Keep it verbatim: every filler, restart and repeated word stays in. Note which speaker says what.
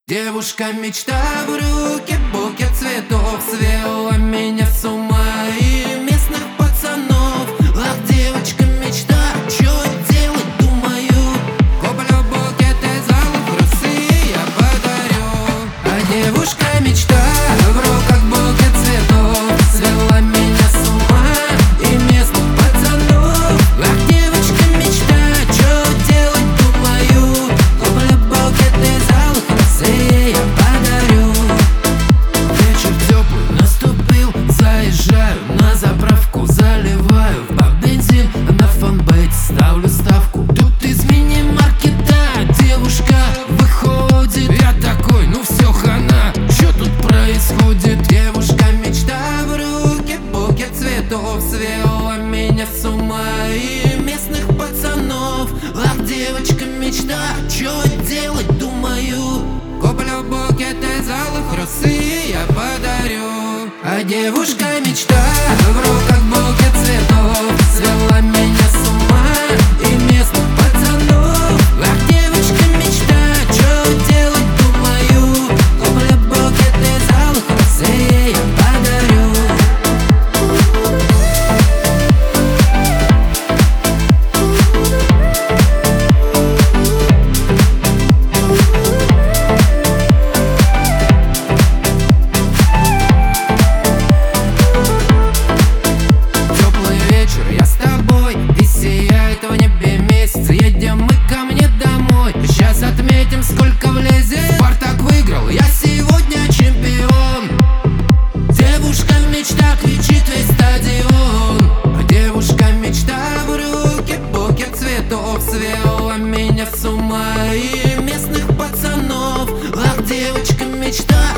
Speaker 1: Девушка мечта, в руке букет цветов свела меня с ума и местных пацанов. Ах, девочка мечта, чё делать, думаю, куплю букет из алых роз и я подарю. А девушка мечта, в руках букет цветов свела меня с ума и местных пацанов. Ах, девочка мечта, чё делать, думаю, куплю букет из алых роз и я подарю. Вечер теплый наступил, заезжаю на заправку, заливаю в бензин, на фанбейт ставлю ставку. Тут из мини-маркета девушка выходит, я такой, ну все хана, что тут происходит? Девушка мечта, в руке букет цветов свела меня с ума и местных пацанов. Ах, девочка мечта, что делать, думаю, куплю букет из алых роз и я подарю. А девушка мечта, в руках букет цветов свела меня с ума и местных пацанов. Ах, девочка мечта, что делать, думаю, куплю букет из алых роз и я подарю. Едем мы ко мне домой, сейчас отметим, сколько влезет. Спартак выиграл, я сегодня чемпион. Девушка мечта, кричит весь стадион. Девушка мечта, в руке букет цветов свела меня с ума и местных пацанов. Ах, девочка мечта,